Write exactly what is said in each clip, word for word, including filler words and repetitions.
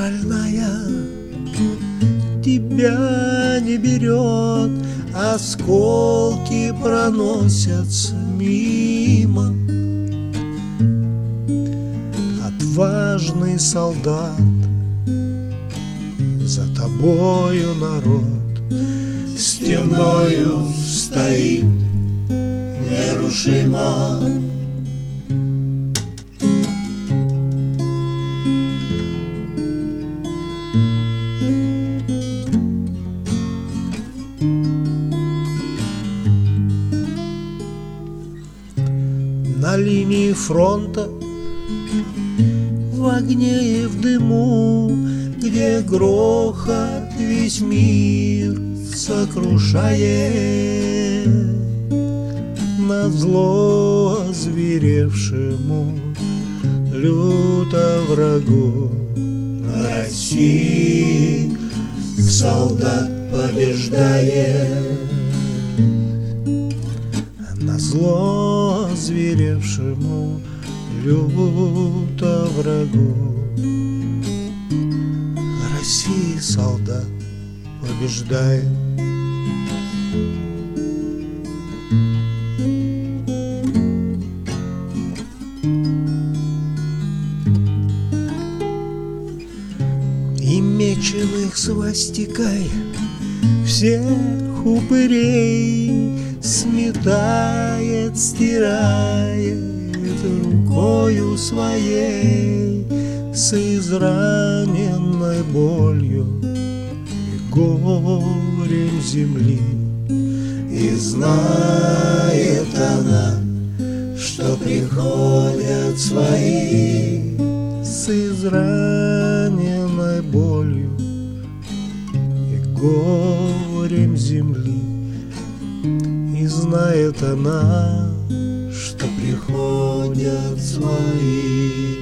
шальная тебя не берет, осколки проносятся мимо. Отважный солдат, за тобою народ стеною стоит нерушимо. На линии фронта, в огне и в дыму, где грохот весь мир сокрушает, назло озверевшему люто врагу России солдат побеждает. Назло озверевшему люто врагу России солдат побеждает. И меченых свастикой всех упырей сметает, стирает рукою своей с израненной болью и горем земли. И знает она, что приходят свои с израненной болью и горем земли. И знает она, что приходят свои.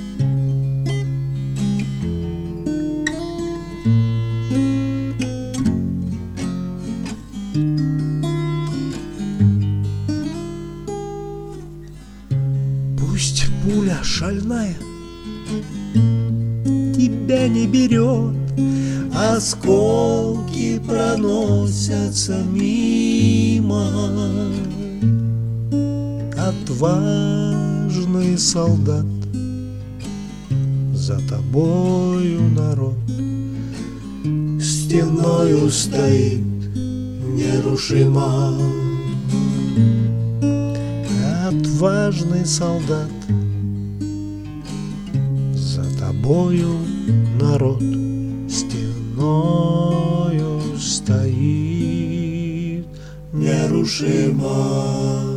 Пусть пуля шальная тебя не берет, осколки проносятся мимо. Отважный солдат, за тобою народ стеною стоит нерушимо. Отважный солдат, за тобою народ стеною стоит нерушимо.